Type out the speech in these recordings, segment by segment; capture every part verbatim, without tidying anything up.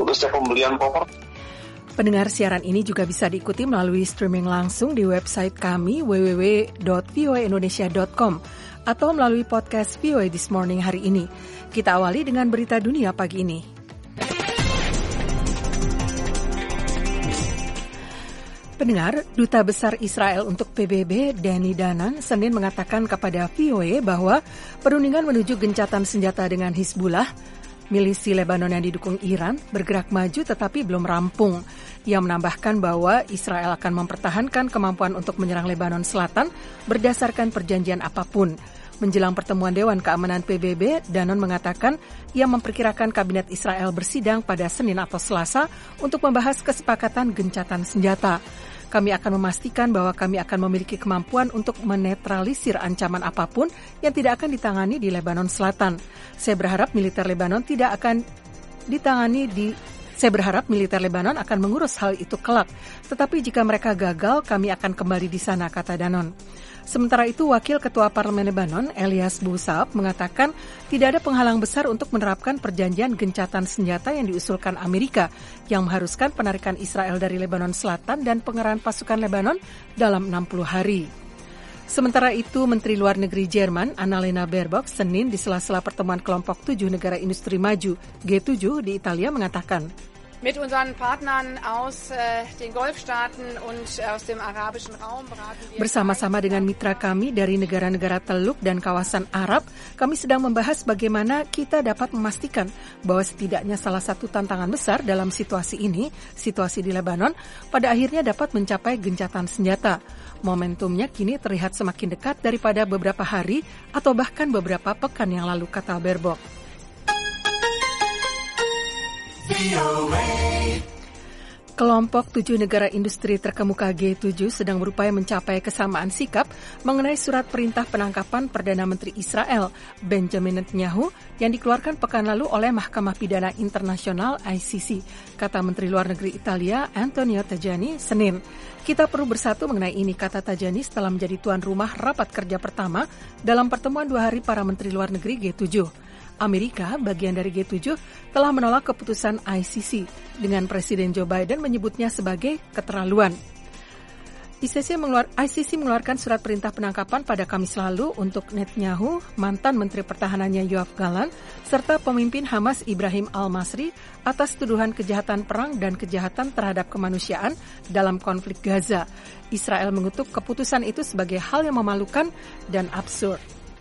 untuk setiap pembelian properti. Pendengar siaran ini juga bisa diikuti melalui streaming langsung di website kami w w w dot v o a indonesia dot com atau melalui podcast V O A This Morning hari ini. Kita awali dengan berita dunia pagi ini. Pendengar, Duta Besar Israel untuk P B B, Danny Danon, Senin mengatakan kepada V O A bahwa perundingan menuju gencatan senjata dengan Hizbullah, milisi Lebanon yang didukung Iran, bergerak maju tetapi belum rampung. Ia menambahkan bahwa Israel akan mempertahankan kemampuan untuk menyerang Lebanon Selatan berdasarkan perjanjian apapun. Menjelang pertemuan Dewan Keamanan P B B, Danon mengatakan ia memperkirakan Kabinet Israel bersidang pada Senin atau Selasa untuk membahas kesepakatan gencatan senjata. Kami akan memastikan bahwa kami akan memiliki kemampuan untuk menetralisir ancaman apapun yang tidak akan ditangani di Lebanon Selatan. Saya berharap militer Lebanon tidak akan ditangani di Saya berharap militer Lebanon akan mengurus hal itu kelak. Tetapi jika mereka gagal, kami akan kembali di sana, kata Danon. Sementara itu, Wakil Ketua Parlemen Lebanon, Elias Bousaab, mengatakan tidak ada penghalang besar untuk menerapkan perjanjian gencatan senjata yang diusulkan Amerika yang mengharuskan penarikan Israel dari Lebanon Selatan dan pengerahan pasukan Lebanon dalam enam puluh hari. Sementara itu, Menteri Luar Negeri Jerman, Annalena Baerbock, Senin di sela-sela pertemuan kelompok tujuh negara industri maju G tujuh di Italia mengatakan, Mit unseren Partnern aus äh, den Golfstaaten und aus dem arabischen Raum beraten wir bersama-sama dengan mitra kami dari negara-negara Teluk dan kawasan Arab, kami sedang membahas bagaimana kita dapat memastikan bahwa setidaknya salah satu tantangan besar dalam situasi ini, situasi di Lebanon, pada akhirnya dapat mencapai gencatan senjata. Momentumnya kini terlihat semakin dekat daripada beberapa hari atau bahkan beberapa pekan yang lalu, kata Baerbock. Kelompok tujuh negara industri terkemuka G tujuh sedang berupaya mencapai kesamaan sikap mengenai surat perintah penangkapan Perdana Menteri Israel Benjamin Netanyahu yang dikeluarkan pekan lalu oleh Mahkamah Pidana Internasional I C C, kata Menteri Luar Negeri Italia Antonio Tajani Senin. Kita perlu bersatu mengenai ini, kata Tajani setelah menjadi tuan rumah rapat kerja pertama dalam pertemuan dua hari para Menteri Luar Negeri G tujuh. Amerika, bagian dari G tujuh, telah menolak keputusan I C C dengan Presiden Joe Biden menyebutnya sebagai keterlaluan. I C C, mengeluar, I C C mengeluarkan surat perintah penangkapan pada Kamis lalu untuk Netanyahu, mantan Menteri Pertahanannya Yoav Gallant, serta pemimpin Hamas Ibrahim Al-Masri atas tuduhan kejahatan perang dan kejahatan terhadap kemanusiaan dalam konflik Gaza. Israel mengutuk keputusan itu sebagai hal yang memalukan dan absurd.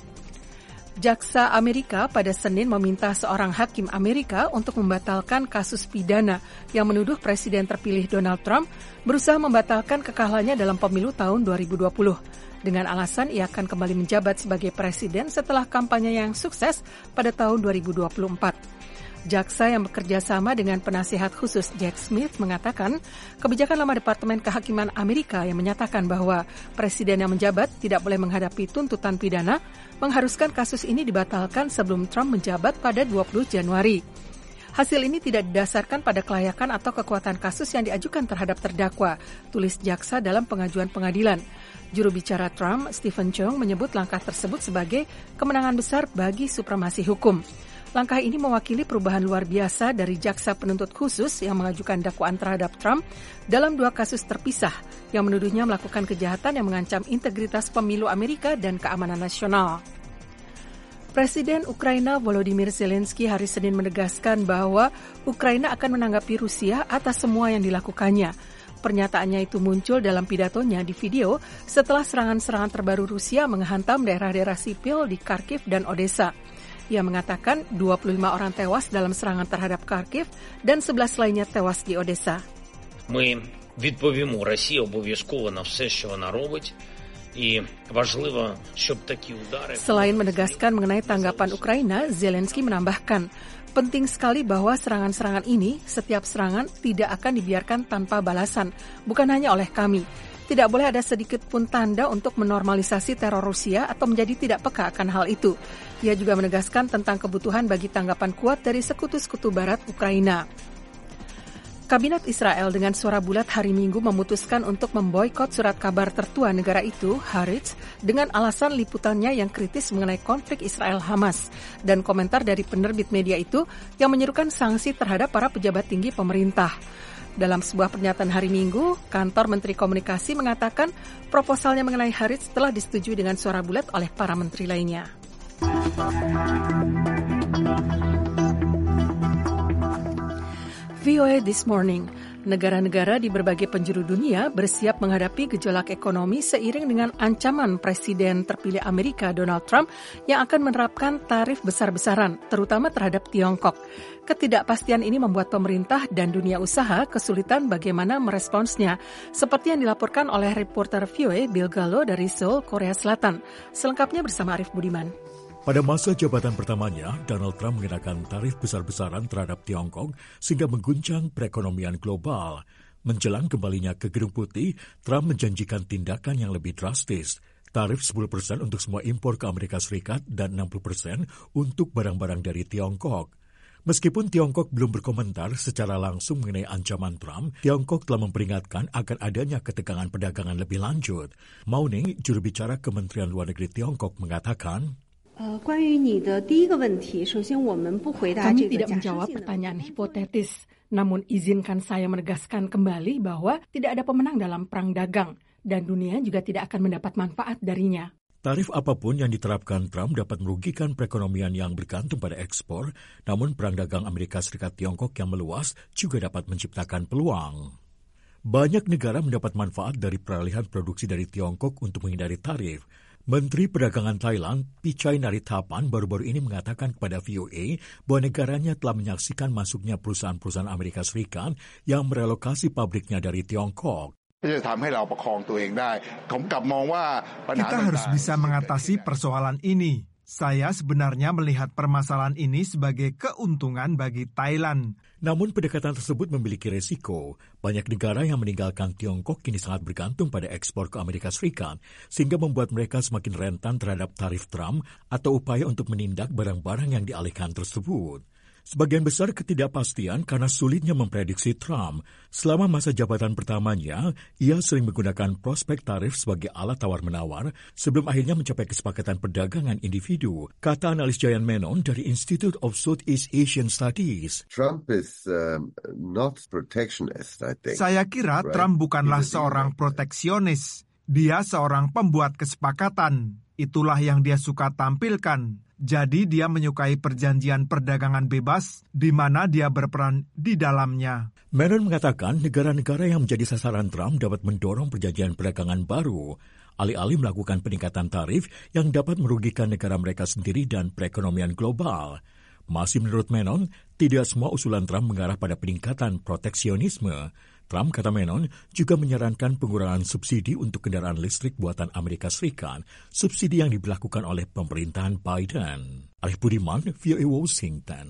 Jaksa Amerika pada Senin meminta seorang hakim Amerika untuk membatalkan kasus pidana yang menuduh Presiden terpilih Donald Trump berusaha membatalkan kekalahannya dalam pemilu tahun dua ribu dua puluh. Dengan alasan ia akan kembali menjabat sebagai presiden setelah kampanye yang sukses pada tahun dua ribu dua puluh empat. Jaksa yang bekerja sama dengan penasihat khusus Jack Smith mengatakan kebijakan lama Departemen Kehakiman Amerika yang menyatakan bahwa presiden yang menjabat tidak boleh menghadapi tuntutan pidana mengharuskan kasus ini dibatalkan sebelum Trump menjabat pada dua puluh Januari. Hasil ini tidak didasarkan pada kelayakan atau kekuatan kasus yang diajukan terhadap terdakwa, tulis jaksa dalam pengajuan pengadilan. Juru bicara Trump, Stephen Chung, menyebut langkah tersebut sebagai kemenangan besar bagi supremasi hukum. Langkah ini mewakili perubahan luar biasa dari jaksa penuntut khusus yang mengajukan dakwaan terhadap Trump dalam dua kasus terpisah yang menuduhnya melakukan kejahatan yang mengancam integritas pemilu Amerika dan keamanan nasional. Presiden Ukraina Volodymyr Zelensky hari Senin menegaskan bahwa Ukraina akan menanggapi Rusia atas semua yang dilakukannya. Pernyataannya itu muncul dalam pidatonya di video setelah serangan-serangan terbaru Rusia menghantam daerah-daerah sipil di Kharkiv dan Odessa. Ia mengatakan dua puluh lima orang tewas dalam serangan terhadap Kharkiv dan sebelas lainnya tewas di Odessa. Ми відповімо Росії обов'язково на все, що вона робить. І важливо, щоб такі удари... Selain menegaskan mengenai tanggapan Ukraina, Zelensky menambahkan, penting sekali bahwa serangan-serangan ini, setiap serangan tidak akan dibiarkan tanpa balasan, bukan hanya oleh kami. Tidak boleh ada sedikit pun tanda untuk menormalisasi teror Rusia atau menjadi tidak peka akan hal itu. Ia juga menegaskan tentang kebutuhan bagi tanggapan kuat dari sekutu-sekutu barat Ukraina. Kabinet Israel dengan suara bulat hari Minggu memutuskan untuk memboikot surat kabar tertua negara itu, Haaretz, dengan alasan liputannya yang kritis mengenai konflik Israel-Hamas dan komentar dari penerbit media itu yang menyerukan sanksi terhadap para pejabat tinggi pemerintah. Dalam sebuah pernyataan hari Minggu, kantor Menteri Komunikasi mengatakan proposalnya mengenai Haaretz telah disetujui dengan suara bulat oleh para menteri lainnya. V O A This Morning, negara-negara di berbagai penjuru dunia bersiap menghadapi gejolak ekonomi seiring dengan ancaman Presiden terpilih Amerika Donald Trump yang akan menerapkan tarif besar-besaran, terutama terhadap Tiongkok. Ketidakpastian ini membuat pemerintah dan dunia usaha kesulitan bagaimana meresponsnya, seperti yang dilaporkan oleh reporter V O A Bill Gallo dari Seoul, Korea Selatan. Selengkapnya bersama Arif Budiman. Pada masa jabatan pertamanya, Donald Trump mengenakan tarif besar-besaran terhadap Tiongkok sehingga mengguncang perekonomian global. Menjelang kembalinya ke Gedung Putih, Trump menjanjikan tindakan yang lebih drastis. Tarif sepuluh persen untuk semua impor ke Amerika Serikat dan enam puluh persen untuk barang-barang dari Tiongkok. Meskipun Tiongkok belum berkomentar secara langsung mengenai ancaman Trump, Tiongkok telah memperingatkan akan adanya ketegangan perdagangan lebih lanjut. Mao Ning, juru bicara Kementerian Luar Negeri Tiongkok, mengatakan, Kami tidak menjawab pertanyaan hipotetis, namun izinkan saya menegaskan kembali bahwa tidak ada pemenang dalam perang dagang, dan dunia juga tidak akan mendapat manfaat darinya. Tarif apapun yang diterapkan Trump dapat merugikan perekonomian yang bergantung pada ekspor, namun perang dagang Amerika Serikat Tiongkok yang meluas juga dapat menciptakan peluang. Banyak negara mendapat manfaat dari peralihan produksi dari Tiongkok untuk menghindari tarif. Menteri Perdagangan Thailand, Pichai Narithapan, baru-baru ini mengatakan kepada V O A bahwa negaranya telah menyaksikan masuknya perusahaan-perusahaan Amerika Serikat yang merelokasi pabriknya dari Tiongkok. Kita harus bisa mengatasi persoalan ini. Saya sebenarnya melihat permasalahan ini sebagai keuntungan bagi Thailand. Namun pendekatan tersebut memiliki resiko. Banyak negara yang meninggalkan Tiongkok kini sangat bergantung pada ekspor ke Amerika Serikat, sehingga membuat mereka semakin rentan terhadap tarif Trump atau upaya untuk menindak barang-barang yang dialihkan tersebut. Sebagian besar ketidakpastian karena sulitnya memprediksi Trump. Selama masa jabatan pertamanya, ia sering menggunakan prospek tarif sebagai alat tawar-menawar sebelum akhirnya mencapai kesepakatan perdagangan individu, kata analis Jayan Menon dari Institute of Southeast Asian Studies. Trump is um, not protectionist, I think. Saya kira right? Trump bukanlah seorang proteksionis. Dia seorang pembuat kesepakatan. Itulah yang dia suka tampilkan. Jadi dia menyukai perjanjian perdagangan bebas di mana dia berperan di dalamnya. Menon mengatakan negara-negara yang menjadi sasaran Trump dapat mendorong perjanjian perdagangan baru, alih-alih melakukan peningkatan tarif yang dapat merugikan negara mereka sendiri dan perekonomian global. Masih menurut Menon, tidak semua usulan Trump mengarah pada peningkatan proteksionisme. Trump, kata Menon, juga menyarankan pengurangan subsidi untuk kendaraan listrik buatan Amerika Serikat, subsidi yang diberlakukan oleh pemerintahan Biden. Arif Budiman, V O A Washington.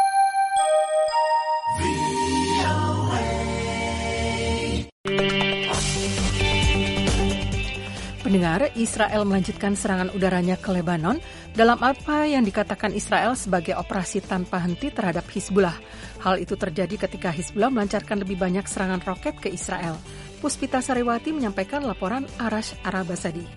Pendengar, Israel melanjutkan serangan udaranya ke Lebanon dalam apa yang dikatakan Israel sebagai operasi tanpa henti terhadap Hizbullah. Hal itu terjadi ketika Hizbullah melancarkan lebih banyak serangan roket ke Israel. Puspita Sariwati menyampaikan laporan Arash Arabasadi.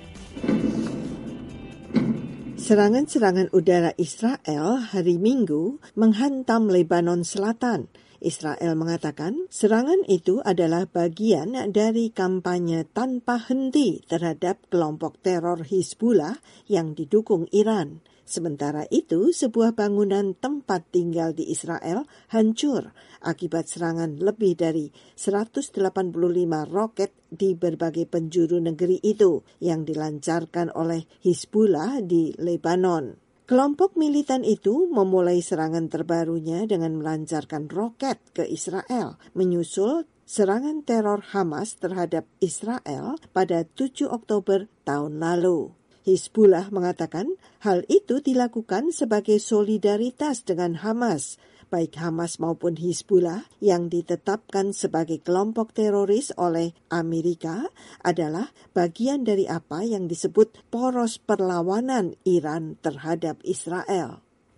Serangan-serangan udara Israel hari Minggu menghantam Lebanon Selatan. Israel mengatakan serangan itu adalah bagian dari kampanye tanpa henti terhadap kelompok teror Hizbullah yang didukung Iran. Sementara itu, sebuah bangunan tempat tinggal di Israel hancur akibat serangan lebih dari seratus delapan puluh lima roket di berbagai penjuru negeri itu yang dilancarkan oleh Hizbullah di Lebanon. Kelompok militan itu memulai serangan terbarunya dengan melancarkan roket ke Israel, menyusul serangan teror Hamas terhadap Israel pada tujuh Oktober tahun lalu. Hizbullah mengatakan hal itu dilakukan sebagai solidaritas dengan Hamas. Baik Hamas maupun Hizbullah yang ditetapkan sebagai kelompok teroris oleh Amerika adalah bagian dari apa yang disebut poros perlawanan Iran terhadap Israel.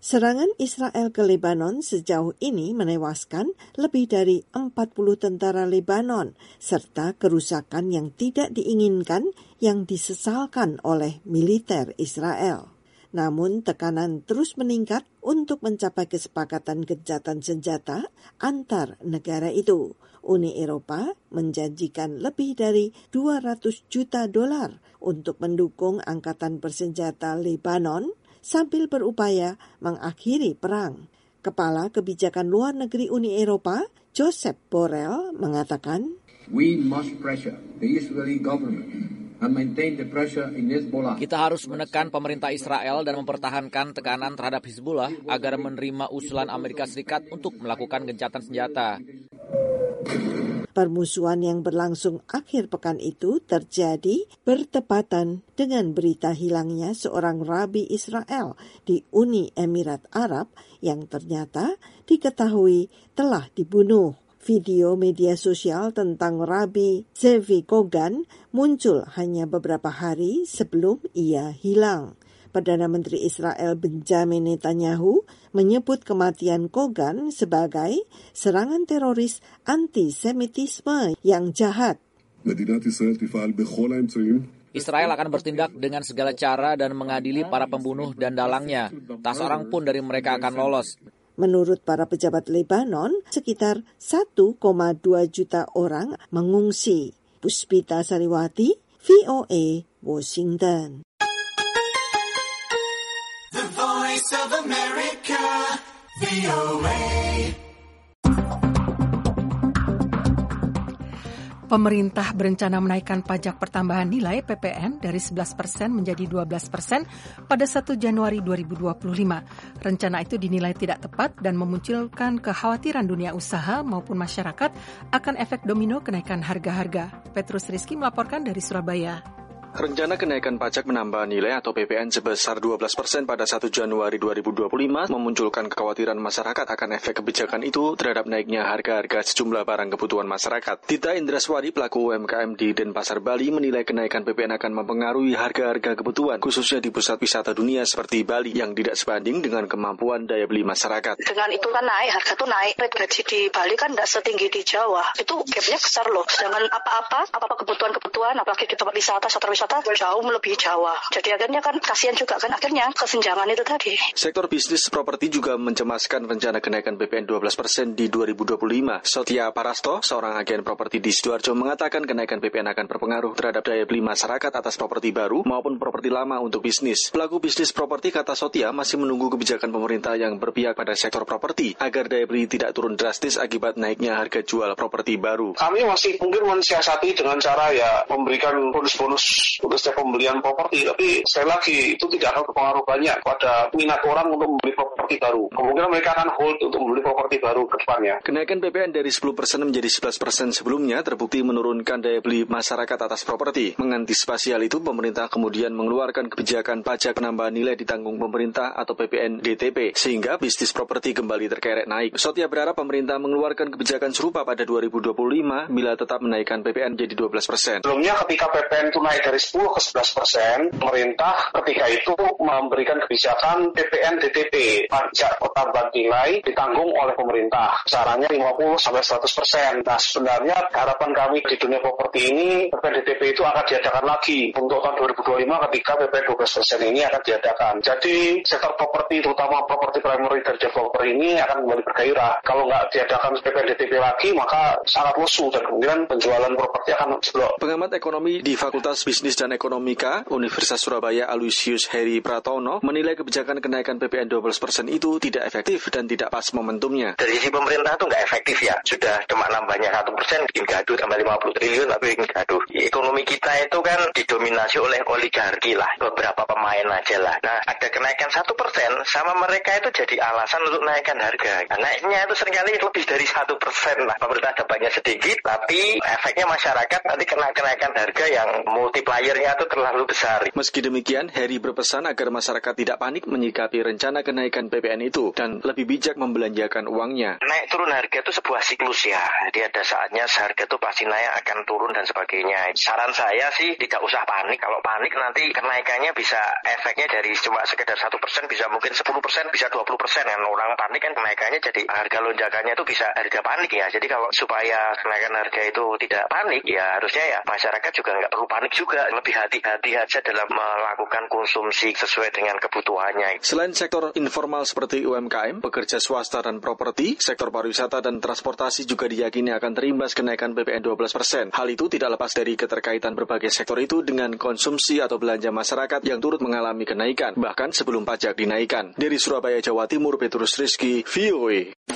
Serangan Israel ke Lebanon sejauh ini menewaskan lebih dari empat puluh tentara Lebanon, serta kerusakan yang tidak diinginkan yang disesalkan oleh militer Israel. Namun tekanan terus meningkat untuk mencapai kesepakatan gencatan senjata antar negara itu. Uni Eropa menjanjikan lebih dari dua ratus juta dolar untuk mendukung angkatan bersenjata Lebanon sambil berupaya mengakhiri perang. Kepala Kebijakan Luar Negeri Uni Eropa, Josep Borrell, mengatakan, We must pressure the Israeli government and maintain the pressure in Hezbollah. Kita harus menekan pemerintah Israel dan mempertahankan tekanan terhadap Hizbullah agar menerima usulan Amerika Serikat untuk melakukan gencatan senjata. Permusuhan yang berlangsung akhir pekan itu terjadi bertepatan dengan berita hilangnya seorang rabi Israel di Uni Emirat Arab yang ternyata diketahui telah dibunuh. Video media sosial tentang Rabi Zevi Kogan muncul hanya beberapa hari sebelum ia hilang. Perdana Menteri Israel Benjamin Netanyahu menyebut kematian Kogan sebagai serangan teroris antisemitisme yang jahat. Israel akan bertindak dengan segala cara dan mengadili para pembunuh dan dalangnya. Tak seorang pun dari mereka akan lolos. Menurut para pejabat Lebanon, sekitar satu koma dua juta orang mengungsi. Puspita Sariwati, V O A, Washington. The Voice of America, V O A. Pemerintah berencana menaikkan pajak pertambahan nilai P P N dari sebelas persen menjadi dua belas persen pada satu Januari dua ribu dua puluh lima. Rencana itu dinilai tidak tepat dan memunculkan kekhawatiran dunia usaha maupun masyarakat akan efek domino kenaikan harga-harga. Petrus Rizky melaporkan dari Surabaya. Rencana kenaikan pajak menambah nilai atau P P N sebesar dua belas persen pada satu Januari dua ribu dua puluh lima memunculkan kekhawatiran masyarakat akan efek kebijakan itu terhadap naiknya harga-harga sejumlah barang kebutuhan masyarakat. Tita Indraswari, pelaku U M K M di Denpasar, Bali, menilai kenaikan P P N akan mempengaruhi harga-harga kebutuhan, khususnya di pusat wisata dunia seperti Bali yang tidak sebanding dengan kemampuan daya beli masyarakat. Dengan itu kan naik, harga tuh naik. Gaji di Bali kan tidak setinggi di Jawa. Itu gapnya besar loh. Sedangkan apa-apa, apa-apa kebutuhan-kebutuhan, apalagi di tempat wisata, sektor wisata, jauh melebihi Jawa. Jadi akhirnya kan kasihan juga kan akhirnya kesenjangan itu tadi. Sektor bisnis properti juga mencemaskan rencana kenaikan P P N dua belas persen di dua ribu dua puluh lima. Sotia Parasto, seorang agen properti di Sidoarjo, mengatakan kenaikan P P N akan berpengaruh terhadap daya beli masyarakat atas properti baru maupun properti lama untuk bisnis. Pelaku bisnis properti, kata Sotia, masih menunggu kebijakan pemerintah yang berpihak pada sektor properti agar daya beli tidak turun drastis akibat naiknya harga jual properti baru. Kami masih mungkin mensiasati dengan cara ya memberikan bonus-bonus untuk setiap pembelian properti, tapi sekali lagi itu tidak akan berpengaruh banyak pada minat orang untuk membeli properti baru. Kemungkinan mereka akan hold untuk membeli properti baru ke depannya. Kenaikan P P N dari sepuluh persen menjadi sebelas persen sebelumnya terbukti menurunkan daya beli masyarakat atas properti. Mengantisipasi hal itu, pemerintah kemudian mengeluarkan kebijakan pajak penambahan nilai ditanggung pemerintah atau P P N D T P, sehingga bisnis properti kembali terkerek naik. Sotia berharap pemerintah mengeluarkan kebijakan serupa pada dua ribu dua puluh lima bila tetap menaikkan P P N jadi dua belas persen. Sebelumnya ketika P P N itu naik dari sepuluh ke sebelas persen, pemerintah ketika itu memberikan kebijakan P P N D T P, pajak pertambahan nilai ditanggung oleh pemerintah. Besarannya lima puluh sampai seratus persen. Nah, sebenarnya harapan kami di dunia properti ini, P P N D T P itu akan diadakan lagi untuk tahun dua ribu dua puluh lima ketika P P N dua belas persen ini akan diadakan. Jadi, sektor properti, terutama properti primary dan developer ini akan kembali bergairah. Kalau nggak diadakan P P N D T P lagi, maka sangat lesu dan kemudian penjualan properti akan jeblok. Pengamat ekonomi di Fakultas Bisnis dan Ekonomika Universitas Surabaya, Aloysius Heri Pratono, menilai kebijakan kenaikan P P N dua belas persen itu tidak efektif dan tidak pas momentumnya. Dari sisi pemerintah itu nggak efektif ya. Sudah cuma nambahnya satu persen, bikin gaduh tambah lima puluh triliun, tapi bikin gaduh. Ekonomi kita itu kan didominasi oleh oligarki lah, beberapa pemain aja lah. Nah, ada kenaikan satu persen, sama mereka itu jadi alasan untuk naikkan harga. Nah, naiknya itu seringkali lebih dari satu persen lah. Pemerintah dapatnya sedikit, tapi efeknya masyarakat nanti kena kenaikan harga yang multipliernya itu terlalu besar. Meski demikian, Heri berpesan agar masyarakat tidak panik menyikapi rencana kenaikan P P P N itu dan lebih bijak membelanjakan uangnya. Naik turun harga itu sebuah siklus ya. Jadi ada saatnya harga itu pasti naik, akan turun dan sebagainya. Saran saya sih tidak usah panik. Kalau panik nanti kenaikannya bisa efeknya dari cuma sekedar satu persen bisa mungkin sepuluh persen, bisa dua puluh persen. Kan orang panik kan kenaikannya jadi harga lonjakannya itu bisa harga panik ya. Jadi kalau supaya kenaikan harga itu tidak panik ya harusnya ya masyarakat juga nggak perlu panik juga. Lebih hati-hati aja dalam melakukan konsumsi sesuai dengan kebutuhannya. Selain sektor informal seperti U M K M, pekerja swasta dan properti, sektor pariwisata dan transportasi juga diyakini akan terimbas kenaikan P P N dua belas persen. Hal itu tidak lepas dari keterkaitan berbagai sektor itu dengan konsumsi atau belanja masyarakat yang turut mengalami kenaikan, bahkan sebelum pajak dinaikkan. Dari Surabaya, Jawa Timur, Petrus Rizky, V O A.